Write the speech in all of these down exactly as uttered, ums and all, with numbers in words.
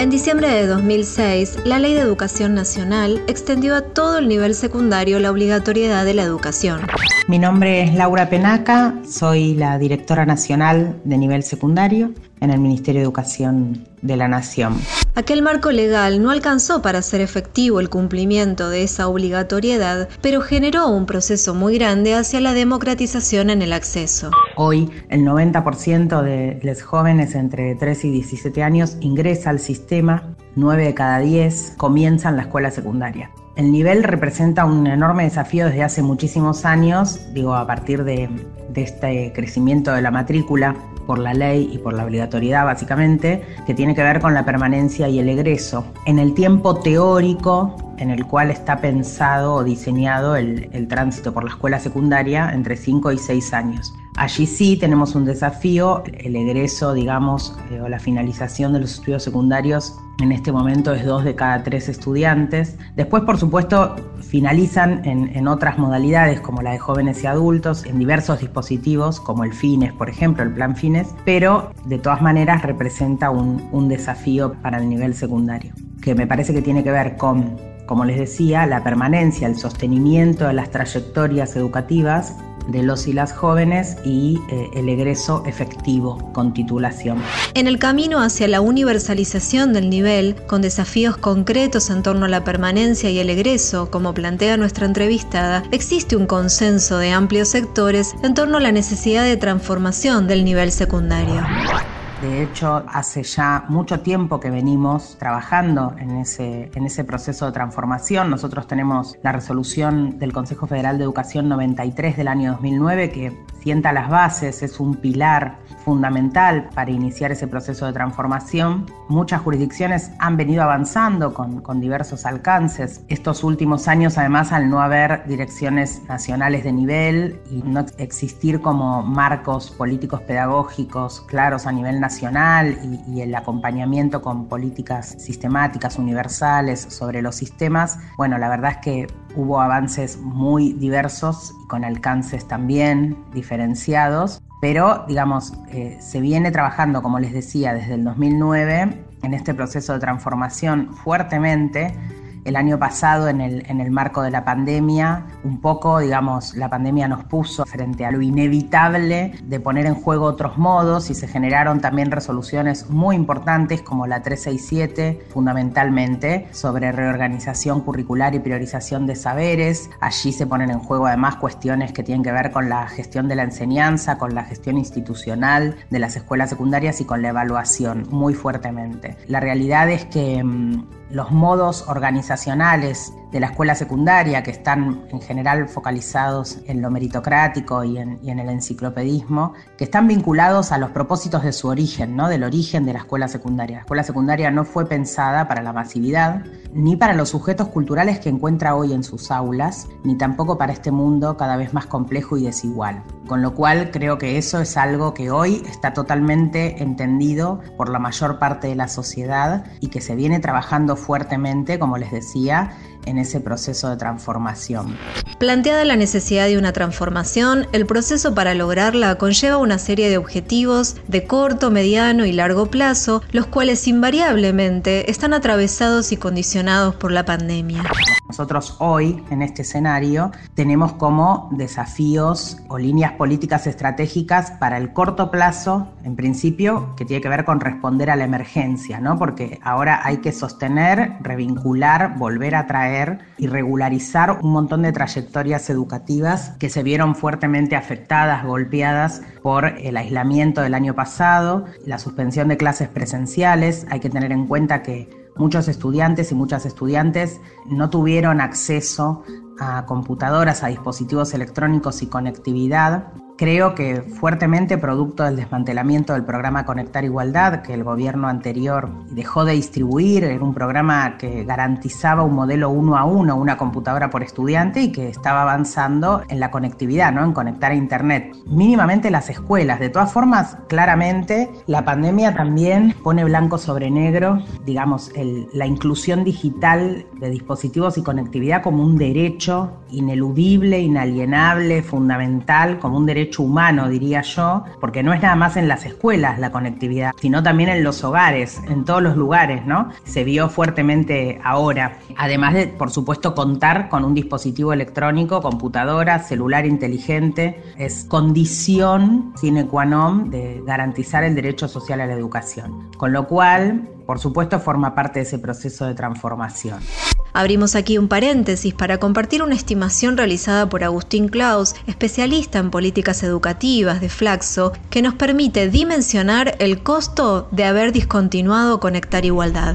En diciembre de dos mil seis, la Ley de Educación Nacional extendió a todo el nivel secundario la obligatoriedad de la educación. Mi nombre es Laura Penaca, soy la directora nacional de nivel secundario en el Ministerio de Educación de la Nación. Aquel marco legal no alcanzó para hacer efectivo el cumplimiento de esa obligatoriedad, pero generó un proceso muy grande hacia la democratización en el acceso. Hoy, el noventa por ciento de los jóvenes entre trece y diecisiete años ingresa al sistema, nueve de cada diez comienzan la escuela secundaria. El nivel representa un enorme desafío desde hace muchísimos años, digo, a partir de, de este crecimiento de la matrícula por la ley y por la obligatoriedad básicamente, que tiene que ver con la permanencia y el egreso. En el tiempo teórico en el cual está pensado o diseñado el, el tránsito por la escuela secundaria entre cinco y seis años. Allí sí tenemos un desafío, el egreso, digamos, eh, o la finalización de los estudios secundarios en este momento es dos de cada tres estudiantes. Después, por supuesto, finalizan en, en otras modalidades como la de jóvenes y adultos, en diversos dispositivos como el FINES, por ejemplo, el Plan FINES, pero de todas maneras representa un, un desafío para el nivel secundario, que me parece que tiene que ver con, como les decía, la permanencia, el sostenimiento de las trayectorias educativas de los y las jóvenes y eh, el egreso efectivo con titulación. En el camino hacia la universalización del nivel, con desafíos concretos en torno a la permanencia y el egreso, como plantea nuestra entrevistada, existe un consenso de amplios sectores en torno a la necesidad de transformación del nivel secundario. De hecho, hace ya mucho tiempo que venimos trabajando en ese, en ese proceso de transformación. Nosotros tenemos la resolución del Consejo Federal de Educación noventa y tres del año dos mil nueve que sienta las bases, es un pilar fundamental para iniciar ese proceso de transformación. Muchas jurisdicciones han venido avanzando con, con diversos alcances. Estos últimos años, además, al no haber direcciones nacionales de nivel y no existir como marcos políticos pedagógicos claros a nivel nacional y, y el acompañamiento con políticas sistemáticas, universales sobre los sistemas, bueno, la verdad es que hubo avances muy diversos y con alcances también diferenciados. Pero, digamos, eh, se viene trabajando, como les decía, desde el dos mil nueve en este proceso de transformación fuertemente. El año pasado, en el, en el marco de la pandemia, un poco, digamos, la pandemia nos puso frente a lo inevitable de poner en juego otros modos y se generaron también resoluciones muy importantes como la trescientos sesenta y siete, fundamentalmente, sobre reorganización curricular y priorización de saberes. Allí se ponen en juego además cuestiones que tienen que ver con la gestión de la enseñanza, con la gestión institucional de las escuelas secundarias y con la evaluación, muy fuertemente. La realidad es que mmm, los modos organizacionales de la escuela secundaria, que están en general focalizados en lo meritocrático y en, y en el enciclopedismo, que están vinculados a los propósitos de su origen, ¿no? Del origen de la escuela secundaria. La escuela secundaria no fue pensada para la masividad, ni para los sujetos culturales que encuentra hoy en sus aulas, ni tampoco para este mundo cada vez más complejo y desigual. Con lo cual creo que eso es algo que hoy está totalmente entendido por la mayor parte de la sociedad y que se viene trabajando fuertemente, como les decía, en ese proceso de transformación. Planteada la necesidad de una transformación, el proceso para lograrla conlleva una serie de objetivos de corto, mediano y largo plazo, los cuales invariablemente están atravesados y condicionados por la pandemia. Nosotros hoy, en este escenario, tenemos como desafíos o líneas políticas estratégicas para el corto plazo, en principio, que tiene que ver con responder a la emergencia, ¿no? Porque ahora hay que sostener, revincular, volver a traer y regularizar un montón de trayectorias educativas que se vieron fuertemente afectadas, golpeadas por el aislamiento del año pasado, la suspensión de clases presenciales. Hay que tener en cuenta que muchos estudiantes y muchas estudiantes no tuvieron acceso a computadoras, a dispositivos electrónicos y conectividad. Creo que fuertemente producto del desmantelamiento del programa Conectar Igualdad, que el gobierno anterior dejó de distribuir, era un programa que garantizaba un modelo uno a uno, una computadora por estudiante, y que estaba avanzando en la conectividad, ¿no? En conectar a internet, mínimamente las escuelas. De todas formas, claramente, la pandemia también pone blanco sobre negro, digamos, el, la inclusión digital de dispositivos y conectividad como un derecho ineludible, inalienable, fundamental, como un derecho derecho humano, diría yo, porque no es nada más en las escuelas la conectividad, sino también en los hogares, en todos los lugares, ¿no? Se vio fuertemente ahora. Además de, por supuesto, contar con un dispositivo electrónico, computadora, celular inteligente, es condición sine qua non de garantizar el derecho social a la educación. Con lo cual, por supuesto, forma parte de ese proceso de transformación. Abrimos aquí un paréntesis para compartir una estimación realizada por Agustín Claus, especialista en políticas educativas de Flaxo, que nos permite dimensionar el costo de haber discontinuado Conectar Igualdad.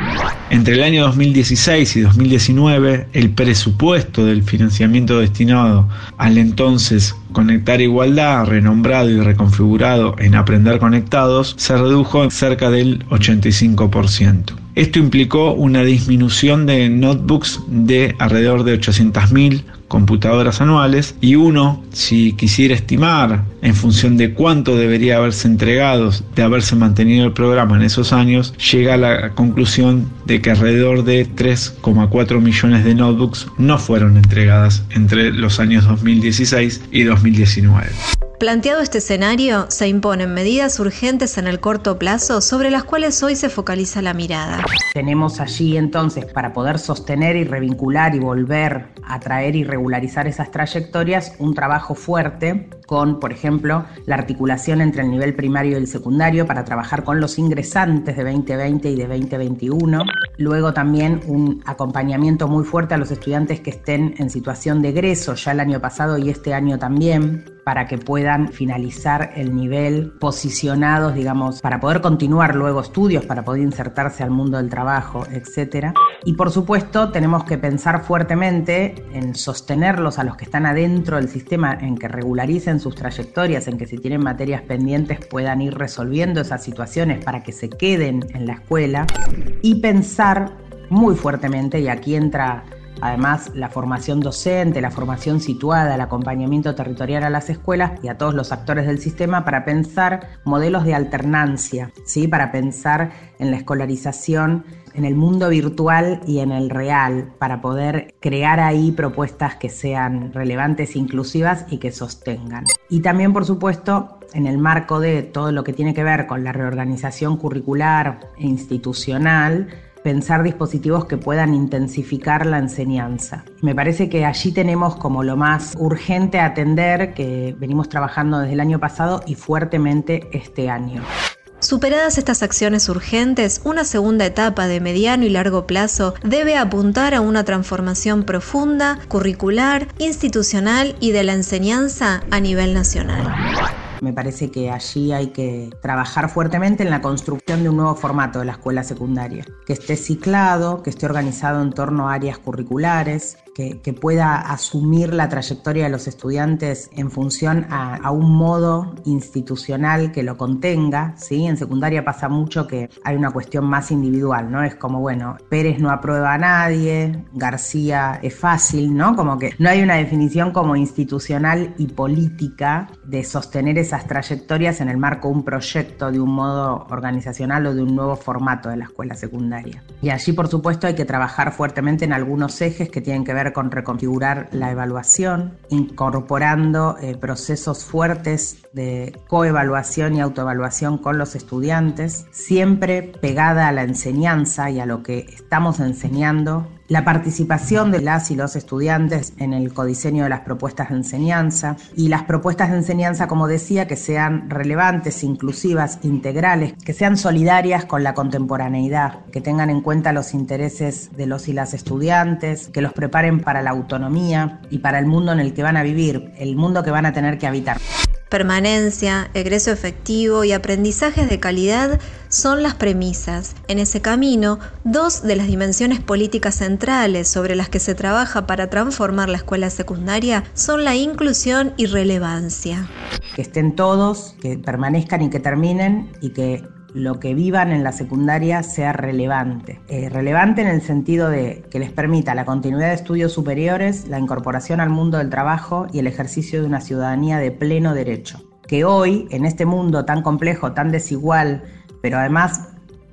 Entre el año dos mil dieciséis y dos mil diecinueve, el presupuesto del financiamiento destinado al entonces Conectar Igualdad, renombrado y reconfigurado en Aprender Conectados, se redujo en cerca del ochenta y cinco por ciento. Esto implicó una disminución de notebooks de alrededor de ochocientas mil computadoras anuales, y uno, si quisiera estimar en función de cuánto debería haberse entregado de haberse mantenido el programa en esos años, llega a la conclusión de que alrededor de tres coma cuatro millones de notebooks no fueron entregadas entre los años dos mil dieciséis y dos mil diecinueve. Planteado este escenario, se imponen medidas urgentes en el corto plazo sobre las cuales hoy se focaliza la mirada. Tenemos allí entonces, para poder sostener y revincular y volver a traer y regularizar esas trayectorias, un trabajo fuerte con, por ejemplo, la articulación entre el nivel primario y el secundario para trabajar con los ingresantes de veinte veinte y de veinte veintiuno. Luego también un acompañamiento muy fuerte a los estudiantes que estén en situación de egreso ya el año pasado y este año también, para que puedan finalizar el nivel posicionados, digamos, para poder continuar luego estudios, para poder insertarse al mundo del trabajo, etcétera. Y por supuesto tenemos que pensar fuertemente en sostenerlos a los que están adentro del sistema, en que regularicen sus trayectorias, en que si tienen materias pendientes puedan ir resolviendo esas situaciones para que se queden en la escuela, y pensar muy fuertemente, y aquí entra además la formación docente, la formación situada, el acompañamiento territorial a las escuelas y a todos los actores del sistema para pensar modelos de alternancia, ¿sí? Para pensar en la escolarización en el mundo virtual y en el real, para poder crear ahí propuestas que sean relevantes, inclusivas y que sostengan. Y también, por supuesto, en el marco de todo lo que tiene que ver con la reorganización curricular e institucional, pensar dispositivos que puedan intensificar la enseñanza. Me parece que allí tenemos como lo más urgente a atender, que venimos trabajando desde el año pasado y fuertemente este año. Superadas estas acciones urgentes, una segunda etapa de mediano y largo plazo debe apuntar a una transformación profunda, curricular, institucional y de la enseñanza a nivel nacional. Me parece que allí hay que trabajar fuertemente en la construcción de un nuevo formato de la escuela secundaria, que esté ciclado, que esté organizado en torno a áreas curriculares, que, que pueda asumir la trayectoria de los estudiantes en función a, a un modo institucional que lo contenga, ¿sí? En secundaria pasa mucho que hay una cuestión más individual, ¿no? Es como, bueno, Pérez no aprueba a nadie, García es fácil, ¿no? Como que no hay una definición como institucional y política de sostener esas trayectorias en el marco de un proyecto, de un modo organizacional o de un nuevo formato de la escuela secundaria. Y allí, por supuesto, hay que trabajar fuertemente en algunos ejes que tienen que ver con reconfigurar la evaluación, incorporando eh, procesos fuertes de coevaluación y autoevaluación con los estudiantes, siempre pegada a la enseñanza y a lo que estamos enseñando. La participación de las y los estudiantes en el codiseño de las propuestas de enseñanza, y las propuestas de enseñanza, como decía, que sean relevantes, inclusivas, integrales, que sean solidarias con la contemporaneidad, que tengan en cuenta los intereses de los y las estudiantes, que los preparen para la autonomía y para el mundo en el que van a vivir, el mundo que van a tener que habitar. Permanencia, egreso efectivo y aprendizajes de calidad son las premisas. En ese camino, dos de las dimensiones políticas centrales sobre las que se trabaja para transformar la escuela secundaria son la inclusión y relevancia. Que estén todos, que permanezcan y que terminen, y que lo que vivan en la secundaria sea relevante. Eh, relevante en el sentido de que les permita la continuidad de estudios superiores, la incorporación al mundo del trabajo y el ejercicio de una ciudadanía de pleno derecho. Que hoy, en este mundo tan complejo, tan desigual, pero además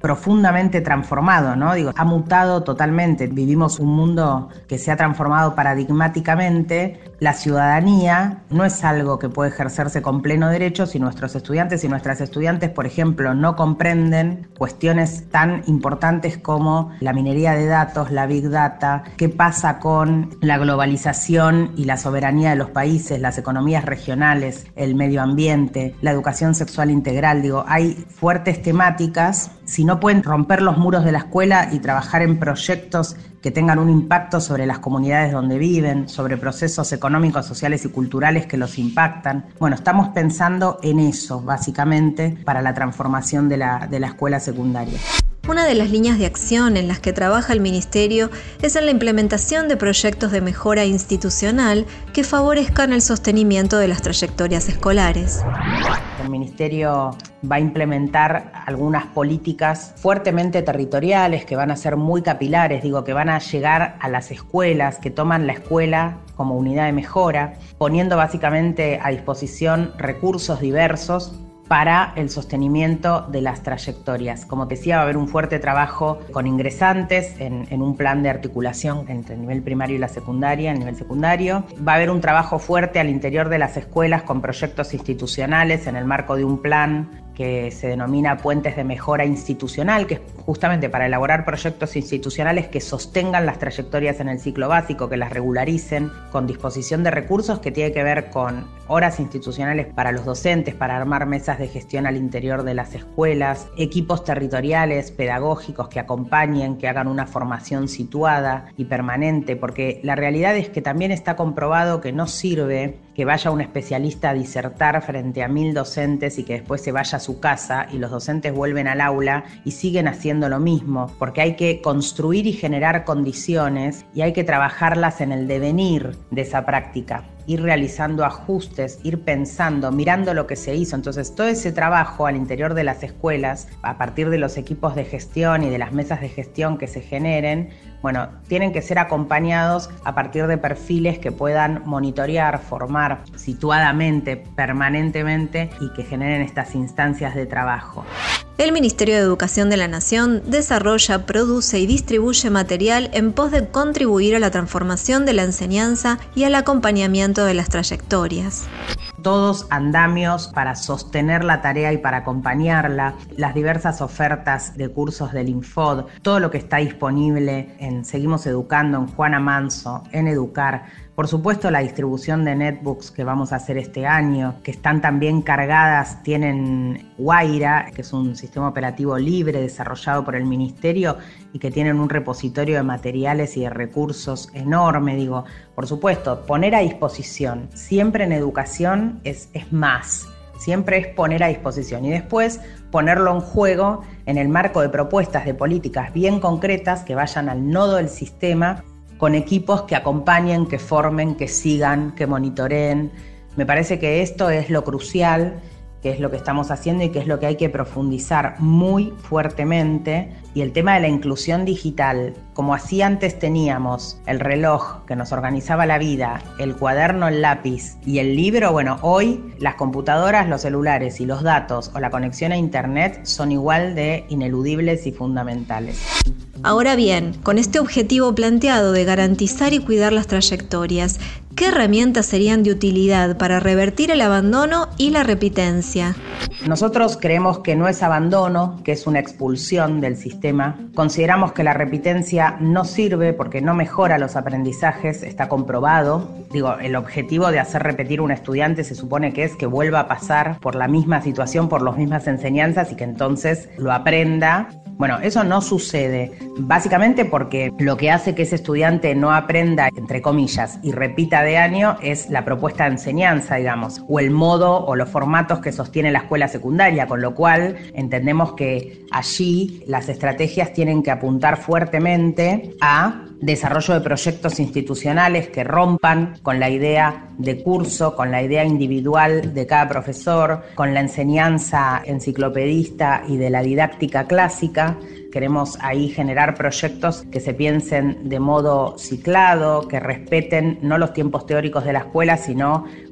profundamente transformado, ¿no? Digo, ha mutado totalmente. Vivimos un mundo que se ha transformado paradigmáticamente. La ciudadanía no es algo que puede ejercerse con pleno derecho si nuestros estudiantes y nuestras estudiantes, por ejemplo, no comprenden cuestiones tan importantes como la minería de datos, la Big Data, qué pasa con la globalización y la soberanía de los países, las economías regionales, el medio ambiente, la educación sexual integral. Digo, hay fuertes temáticas. Si no pueden romper los muros de la escuela y trabajar en proyectos que tengan un impacto sobre las comunidades donde viven, sobre procesos económicos, sociales y culturales que los impactan. Bueno, estamos pensando en eso, básicamente, para la transformación de la, de la escuela secundaria. Una de las líneas de acción en las que trabaja el Ministerio es en la implementación de proyectos de mejora institucional que favorezcan el sostenimiento de las trayectorias escolares. El Ministerio va a implementar algunas políticas fuertemente territoriales que van a ser muy capilares, digo, que van a llegar a las escuelas, que toman la escuela como unidad de mejora, poniendo básicamente a disposición recursos diversos para el sostenimiento de las trayectorias. Como te decía, va a haber un fuerte trabajo con ingresantes en, en un plan de articulación entre el nivel primario y la secundaria, el nivel secundario. Va a haber un trabajo fuerte al interior de las escuelas con proyectos institucionales en el marco de un plan que se denomina Puentes de Mejora Institucional, que es justamente para elaborar proyectos institucionales que sostengan las trayectorias en el ciclo básico, que las regularicen, con disposición de recursos que tiene que ver con horas institucionales para los docentes, para armar mesas de gestión al interior de las escuelas, equipos territoriales, pedagógicos que acompañen, que hagan una formación situada y permanente, porque la realidad es que también está comprobado que no sirve que vaya un especialista a disertar frente a mil docentes y que después se vaya a su casa y los docentes vuelven al aula y siguen haciendo lo mismo, porque hay que construir y generar condiciones y hay que trabajarlas en el devenir de esa práctica, ir realizando ajustes, ir pensando, mirando lo que se hizo. Entonces, todo ese trabajo al interior de las escuelas, a partir de los equipos de gestión y de las mesas de gestión que se generen, bueno, tienen que ser acompañados a partir de perfiles que puedan monitorear, formar situadamente, permanentemente y que generen estas instancias de trabajo. El Ministerio de Educación de la Nación desarrolla, produce y distribuye material en pos de contribuir a la transformación de la enseñanza y al acompañamiento de las trayectorias. Todos andamios para sostener la tarea y para acompañarla, las diversas ofertas de cursos del Infod, todo lo que está disponible en Seguimos Educando, en Juana Manso, en Educar. Por supuesto, la distribución de netbooks que vamos a hacer este año, que están también cargadas, tienen Guaira, que es un sistema operativo libre desarrollado por el Ministerio y que tienen un repositorio de materiales y de recursos enorme. Digo, por supuesto, poner a disposición, siempre en educación es, es más, siempre es poner a disposición y después ponerlo en juego en el marco de propuestas de políticas bien concretas que vayan al nodo del sistema, con equipos que acompañen, que formen, que sigan, que monitoreen. Me parece que esto es lo crucial, que es lo que estamos haciendo y que es lo que hay que profundizar muy fuertemente. Y el tema de la inclusión digital, como así antes teníamos el reloj que nos organizaba la vida, el cuaderno, el lápiz y el libro, bueno, hoy las computadoras, los celulares y los datos o la conexión a internet son igual de ineludibles y fundamentales. Ahora bien, con este objetivo planteado de garantizar y cuidar las trayectorias, ¿qué herramientas serían de utilidad para revertir el abandono y la repitencia? Nosotros creemos que no es abandono, que es una expulsión del sistema. Consideramos que la repitencia no sirve porque no mejora los aprendizajes, está comprobado. Digo, el objetivo de hacer repetir un estudiante se supone que es que vuelva a pasar por la misma situación, por las mismas enseñanzas y que entonces lo aprenda. Bueno, eso no sucede, básicamente porque lo que hace que ese estudiante no aprenda, entre comillas, y repita de año es la propuesta de enseñanza, digamos, o el modo o los formatos que sostiene la escuela secundaria, con lo cual entendemos que allí las estrategias tienen que apuntar fuertemente a desarrollo de proyectos institucionales que rompan con la idea de curso, con la idea individual de cada profesor, con la enseñanza enciclopedista y de la didáctica clásica. Queremos ahí generar proyectos que se piensen de modo ciclado, que respeten no los tiempos teóricos de la escuela, sino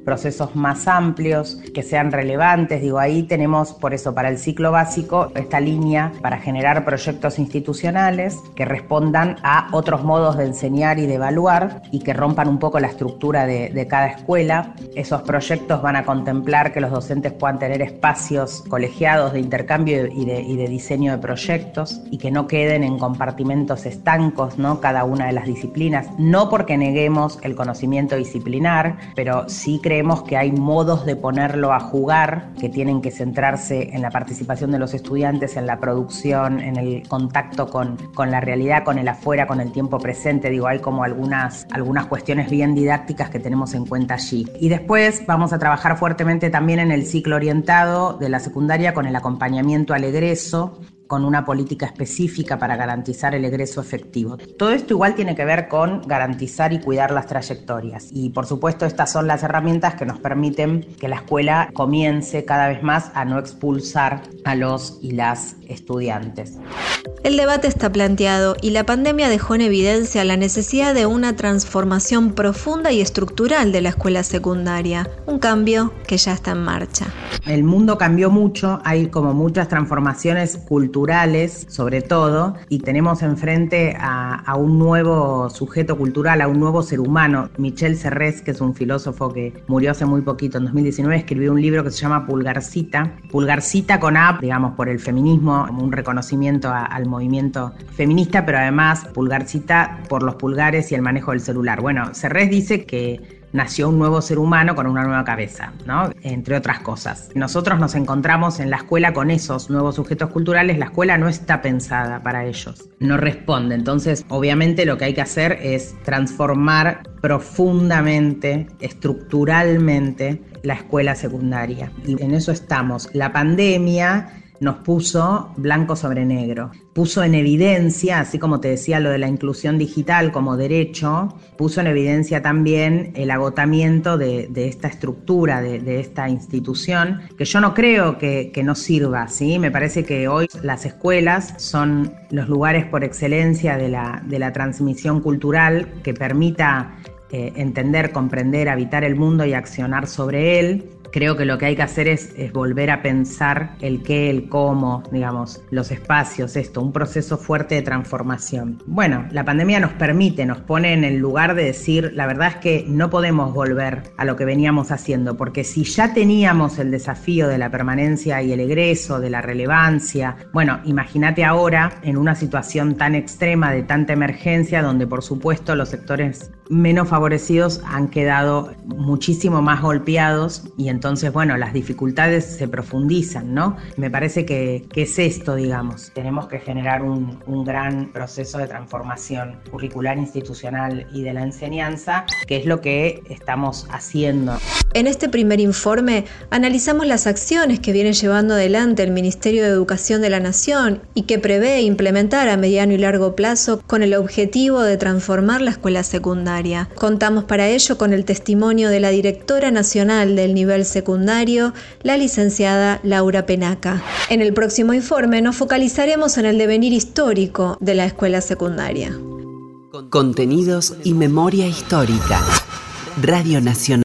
procesos más amplios, que sean relevantes. Digo, ahí tenemos, por eso, para el ciclo básico, esta línea para generar proyectos institucionales que respondan a otros modos de enseñar y de evaluar y que rompan un poco la estructura de, de cada escuela. Esos proyectos van a contemplar que los docentes puedan tener espacios colegiados de intercambio y de, y de diseño de proyectos y que no queden en compartimentos estancos, ¿no? Cada una de las disciplinas, no porque neguemos el conocimiento disciplinar, pero sí creemos que hay modos de ponerlo a jugar que tienen que centrarse en la participación de los estudiantes, en la producción, en el contacto con, con la realidad, con el afuera, con el tiempo presente. Digo, hay como algunas, algunas cuestiones bien didácticas que tenemos en cuenta allí. Y después vamos a trabajar fuertemente también en el ciclo orientado de la secundaria con el acompañamiento al egreso, con una política específica para garantizar el egreso efectivo. Todo esto igual tiene que ver con garantizar y cuidar las trayectorias. Y por supuesto estas son las herramientas que nos permiten que la escuela comience cada vez más a no expulsar a los y las estudiantes. El debate está planteado y la pandemia dejó en evidencia la necesidad de una transformación profunda y estructural de la escuela secundaria, un cambio que ya está en marcha. El mundo cambió mucho, hay como muchas transformaciones culturales sobre todo, y tenemos enfrente a, a un nuevo sujeto cultural, a un nuevo ser humano. Michel Serres, que es un filósofo que murió hace muy poquito, en dos mil diecinueve, escribió un libro que se llama Pulgarcita, Pulgarcita con A, digamos, por el feminismo, un reconocimiento a, al movimiento feminista, pero además Pulgarcita por los pulgares y el manejo del celular. Bueno, Serres dice que nació un nuevo ser humano con una nueva cabeza, ¿no? Entre otras cosas. Nosotros nos encontramos en la escuela con esos nuevos sujetos culturales. La escuela no está pensada para ellos, no responde. Entonces, obviamente lo que hay que hacer es transformar profundamente, estructuralmente, la escuela secundaria. Y en eso estamos. La pandemia nos puso blanco sobre negro, puso en evidencia, así como te decía lo de la inclusión digital como derecho, puso en evidencia también el agotamiento de, de esta estructura, de, de esta institución, que yo no creo que, que no sirva, ¿sí? Me parece que hoy las escuelas son los lugares por excelencia de la, de la transmisión cultural que permita eh, entender, comprender, habitar el mundo y accionar sobre él. Creo que lo que hay que hacer es, es volver a pensar el qué, el cómo, digamos, los espacios, esto, un proceso fuerte de transformación. Bueno, la pandemia nos permite, nos pone en el lugar de decir, la verdad es que no podemos volver a lo que veníamos haciendo, porque si ya teníamos el desafío de la permanencia y el egreso, de la relevancia, bueno, imagínate ahora en una situación tan extrema, de tanta emergencia, donde por supuesto los sectores menos favorecidos han quedado muchísimo más golpeados y entonces, bueno, las dificultades se profundizan, ¿no? Me parece que, que es esto, digamos. Tenemos que generar un, un gran proceso de transformación curricular, institucional y de la enseñanza, que es lo que estamos haciendo. En este primer informe analizamos las acciones que viene llevando adelante el Ministerio de Educación de la Nación y que prevé implementar a mediano y largo plazo con el objetivo de transformar la escuela secundaria. Contamos para ello con el testimonio de la directora nacional del nivel secundario, la licenciada Laura Penaca. En el próximo informe nos focalizaremos en el devenir histórico de la escuela secundaria. Contenidos y memoria histórica. Radio Nacional.